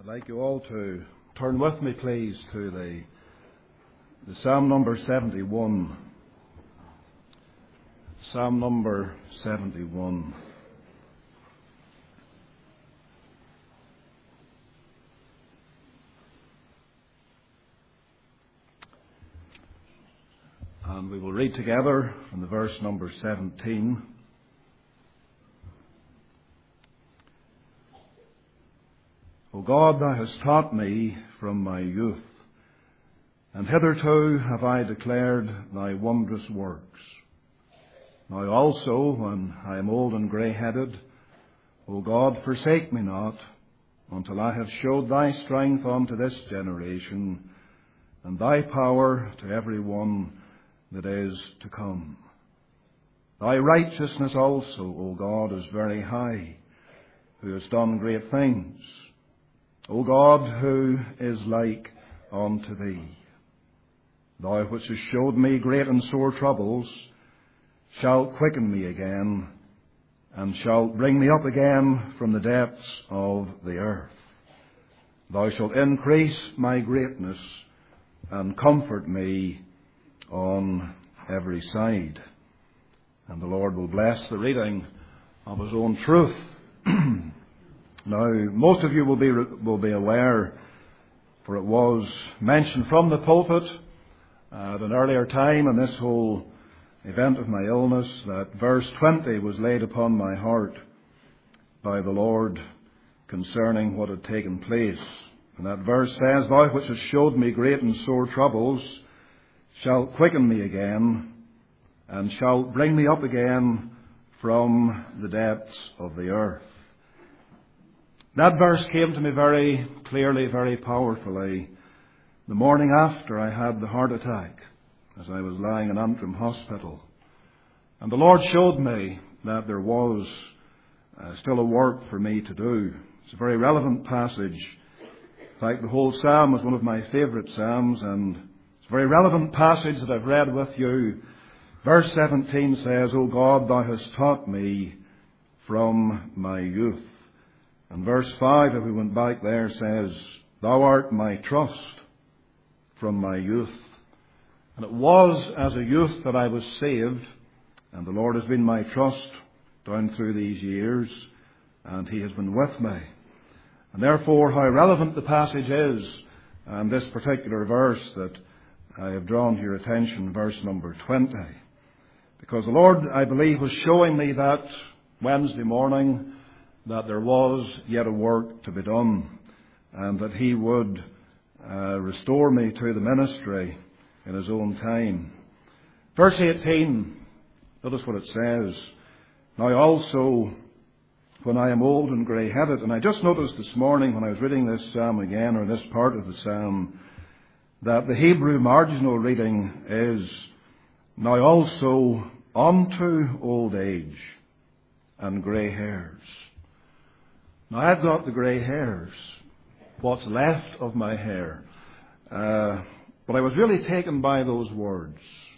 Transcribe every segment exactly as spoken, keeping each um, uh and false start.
I'd like you all to turn with me, please, to the, the Psalm number seventy-one. Psalm number seventy-one. And we will read together from the verse number seventeen. O God, thou hast taught me from my youth, and hitherto have I declared thy wondrous works. Now also, when I am old and grey-headed, O God, forsake me not, until I have showed thy strength unto this generation, and thy power to every one that is to come. Thy righteousness also, O God, is very high, who has done great things. O God, who is like unto thee? Thou which hast showed me great and sore troubles, shalt quicken me again, and shalt bring me up again from the depths of the earth. Thou shalt increase my greatness, and comfort me on every side. And the Lord will bless the reading of his own truth. Now, most of you will be will be aware, for it was mentioned from the pulpit at an earlier time in this whole event of my illness, that verse twenty was laid upon my heart by the Lord concerning what had taken place. And that verse says, Thou which hast showed me great and sore troubles, shalt quicken me again, and shalt bring me up again from the depths of the earth. That verse came to me very clearly, very powerfully, the morning after I had the heart attack, as I was lying in Antrim Hospital. And the Lord showed me that there was uh, still a work for me to do. It's a very relevant passage. In fact, the whole psalm is one of my favourite psalms, and it's a very relevant passage that I've read with you. Verse seventeen says, O God, thou hast taught me from my youth. And verse five, if we went back there, says, Thou art my trust from my youth. And it was as a youth that I was saved, and the Lord has been my trust down through these years, and he has been with me. And therefore, how relevant the passage is, and this particular verse that I have drawn to your attention, verse number twenty. Because the Lord, I believe, was showing me that Wednesday morning that there was yet a work to be done, and that he would uh, restore me to the ministry in his own time. Verse eighteen, notice what it says. Now also, when I am old and grey-headed, and I just noticed this morning when I was reading this psalm again, or this part of the psalm, that the Hebrew marginal reading is, now also unto old age and grey hairs. Now, I've got the grey hairs, what's left of my hair. Uh, but I was really taken by those words,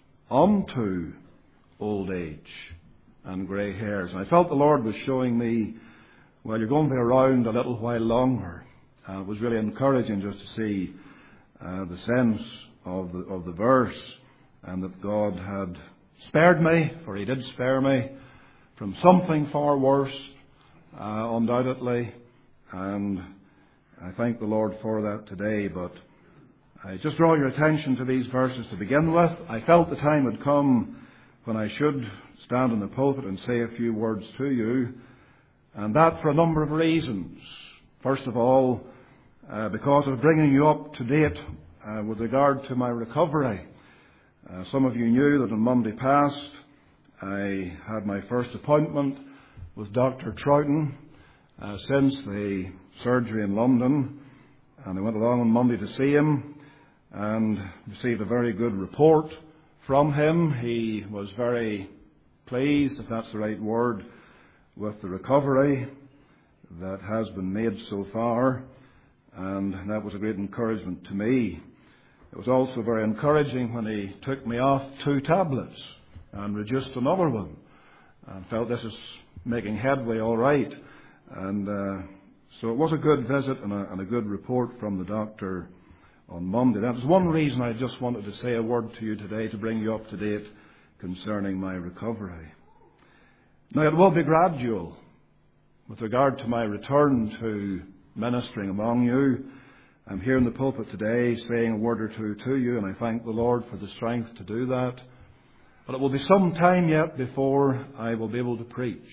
unto old age and grey hairs. And I felt the Lord was showing me, well, you're going to be around a little while longer. And it was really encouraging just to see uh, the sense of the, of the verse, and that God had spared me, for he did spare me, from something far worse, Uh, undoubtedly, and I thank the Lord for that today. But I just draw your attention to these verses to begin with. I felt the time had come when I should stand in the pulpit and say a few words to you, and that for a number of reasons. First of all, uh, because of bringing you up to date uh, with regard to my recovery. Uh, some of you knew that on Monday past I had my first appointment with Doctor Troughton uh, since the surgery in London, and I went along on Monday to see him and received a very good report from him. He was very pleased, if that's the right word, with the recovery that has been made so far, and that was a great encouragement to me. It was also very encouraging when he took me off two tablets and reduced another one, and felt this is making headway all right. And uh, So it was a good visit and a, and a good report from the doctor on Monday. That was one reason I just wanted to say a word to you today, to bring you up to date concerning my recovery. Now, it will be gradual with regard to my return to ministering among you. I'm here in the pulpit today saying a word or two to you, and I thank the Lord for the strength to do that. But it will be some time yet before I will be able to preach.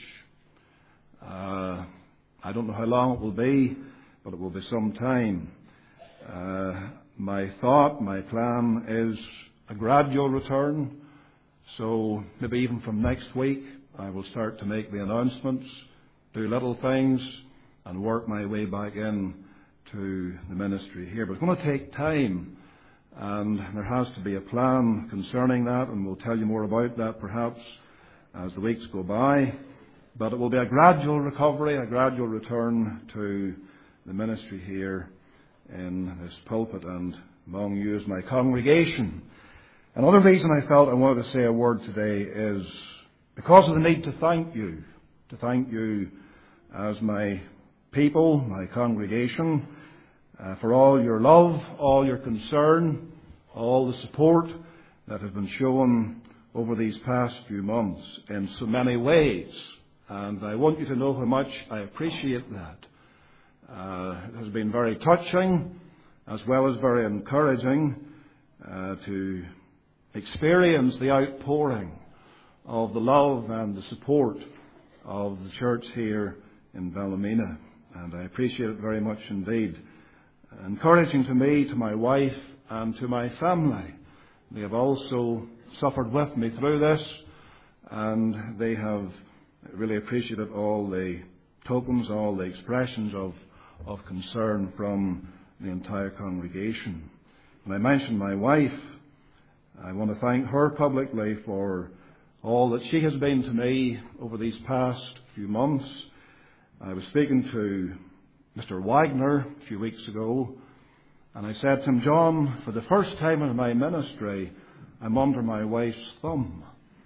Uh, I don't know how long it will be, but it will be some time. Uh, my thought, my plan is a gradual return. So maybe even from next week, I will start to make the announcements, do little things, and work my way back in to the ministry here. But it's going to take time, and there has to be a plan concerning that, and we'll tell you more about that perhaps as the weeks go by. But it will be a gradual recovery, a gradual return to the ministry here in this pulpit and among you as my congregation. Another reason I felt I wanted to say a word today is because of the need to thank you, to thank you as my people, my congregation, uh, for all your love, all your concern, all the support that has been shown over these past few months in so many ways. And I want you to know how much I appreciate that. Uh, it has been very touching as well as very encouraging uh, to experience the outpouring of the love and the support of the church here in Ballymena. And I appreciate it very much indeed. Encouraging to me, to my wife, and to my family. They have also suffered with me through this, and they have really appreciated all the tokens, all the expressions of, of concern from the entire congregation. When I mentioned my wife, I want to thank her publicly for all that she has been to me over these past few months. I was speaking to Mister Wagner a few weeks ago, and I said to him, John, for the first time in my ministry, I'm under my wife's thumb.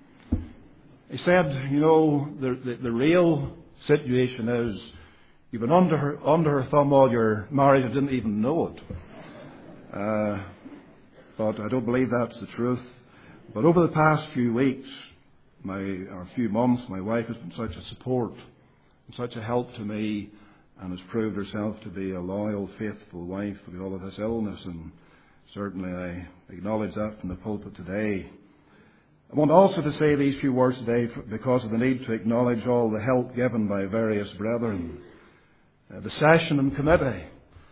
He said, you know, the, the, the real situation is you've been under her, under her thumb all your marriage and didn't even know it. Uh, but I don't believe that's the truth. But over the past few weeks, my or few months, my wife has been such a support and such a help to me, and has proved herself to be a loyal, faithful wife through all of this illness, and certainly I acknowledge that from the pulpit today. I want also to say these few words today because of the need to acknowledge all the help given by various brethren. Uh, the session and committee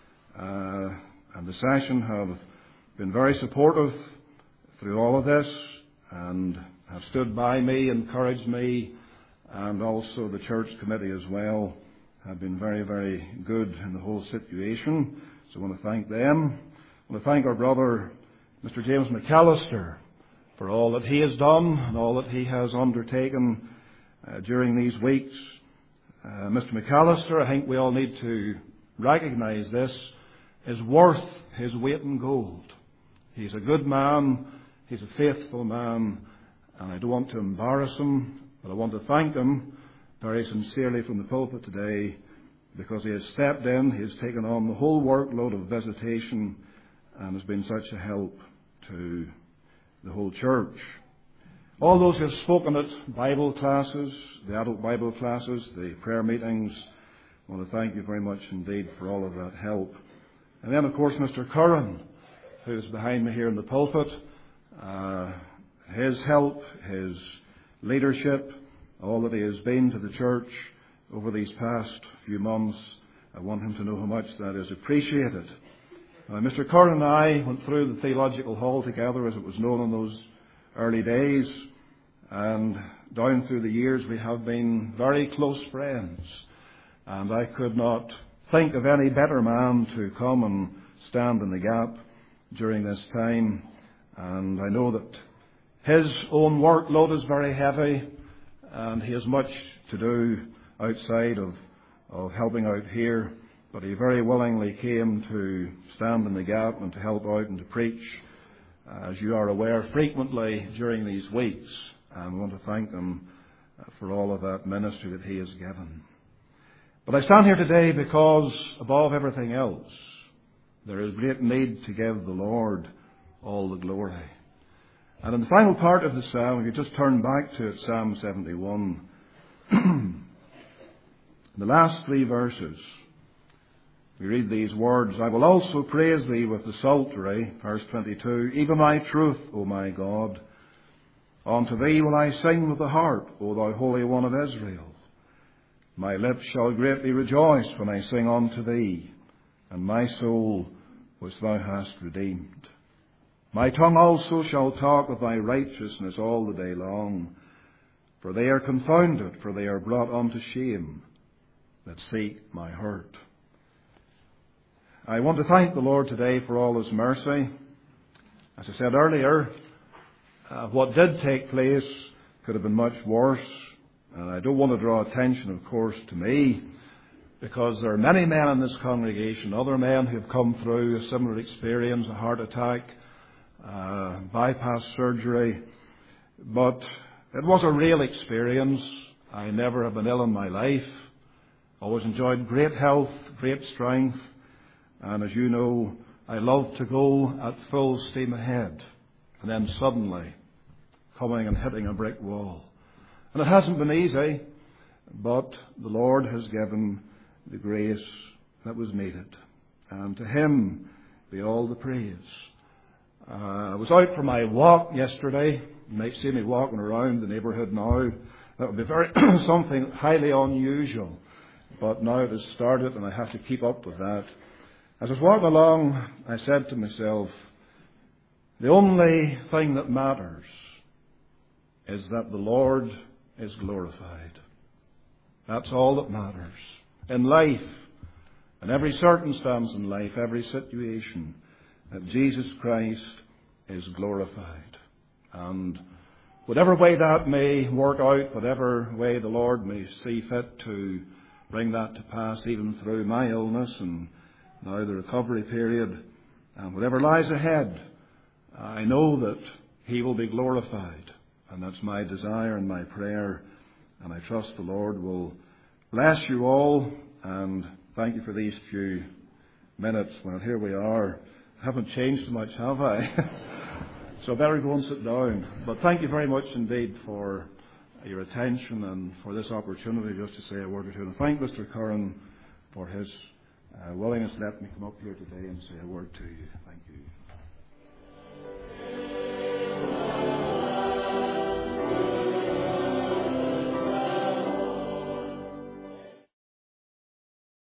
uh, and the session have been very supportive through all of this and have stood by me, encouraged me, and also the church committee as well have been very, very good in the whole situation. So I want to thank them. I want to thank our brother, Mister James McAllister, for all that he has done and all that he has undertaken uh, during these weeks. Uh, Mister McAllister, I think we all need to recognise this, is worth his weight in gold. He's a good man, he's a faithful man, and I don't want to embarrass him, but I want to thank him very sincerely from the pulpit today because he has stepped in, he has taken on the whole workload of visitation and has been such a help to the whole church. All those who have spoken at Bible classes, the adult Bible classes, the prayer meetings, I want to thank you very much indeed for all of that help. And then, of course, Mister Curran, who is behind me here in the pulpit, uh, his help, his leadership, all that he has been to the church over these past few months, I want him to know how much that is appreciated. Uh, Mister Curran and I went through the Theological Hall together, as it was known in those early days, and down through the years we have been very close friends, and I could not think of any better man to come and stand in the gap during this time. And I know that his own workload is very heavy, and he has much to do outside of, of helping out here, but he very willingly came to stand in the gap and to help out and to preach, as you are aware, frequently during these weeks. And I want to thank him for all of that ministry that he has given. But I stand here today because, above everything else, there is great need to give the Lord all the glory. And in the final part of the psalm, if you just turn back to it, Psalm seventy-one, the last three verses, we read these words, I will also praise thee with the psaltery, verse twenty-two, even my truth, O my God. Unto thee will I sing with the harp, O thou Holy One of Israel. My lips shall greatly rejoice when I sing unto thee, and my soul which thou hast redeemed. My tongue also shall talk of thy righteousness all the day long, for they are confounded, for they are brought unto shame that seek my hurt. I want to thank the Lord today for all his mercy. As I said earlier, uh, what did take place could have been much worse. And I don't want to draw attention, of course, to me, because there are many men in this congregation, other men who have come through a similar experience, a heart attack, uh, bypass surgery. But it was a real experience. I never have been ill in my life. Always enjoyed great health, great strength. And as you know, I love to go at full steam ahead. And then suddenly, coming and hitting a brick wall. And it hasn't been easy, but the Lord has given the grace that was needed. And to him be all the praise. Uh, I was out for my walk yesterday. You might see me walking around the neighbourhood now. That would be very something highly unusual. But now it has started and I have to keep up with that. As I was walking along, I said to myself, the only thing that matters is that the Lord is glorified. That's all that matters. In life, in every circumstance in life, every situation, that Jesus Christ is glorified. And whatever way that may work out, whatever way the Lord may see fit to bring that to pass, even through my illness and now the recovery period, and whatever lies ahead, I know that he will be glorified. And that's my desire and my prayer. And I trust the Lord will bless you all. And thank you for these few minutes. Well, here we are. I haven't changed much, have I? So I better go and sit down. But thank you very much indeed for your attention and for this opportunity just to say a word or two. And thank Mister Curran for his uh, willingness to let me come up here today and say a word to you. Thank you.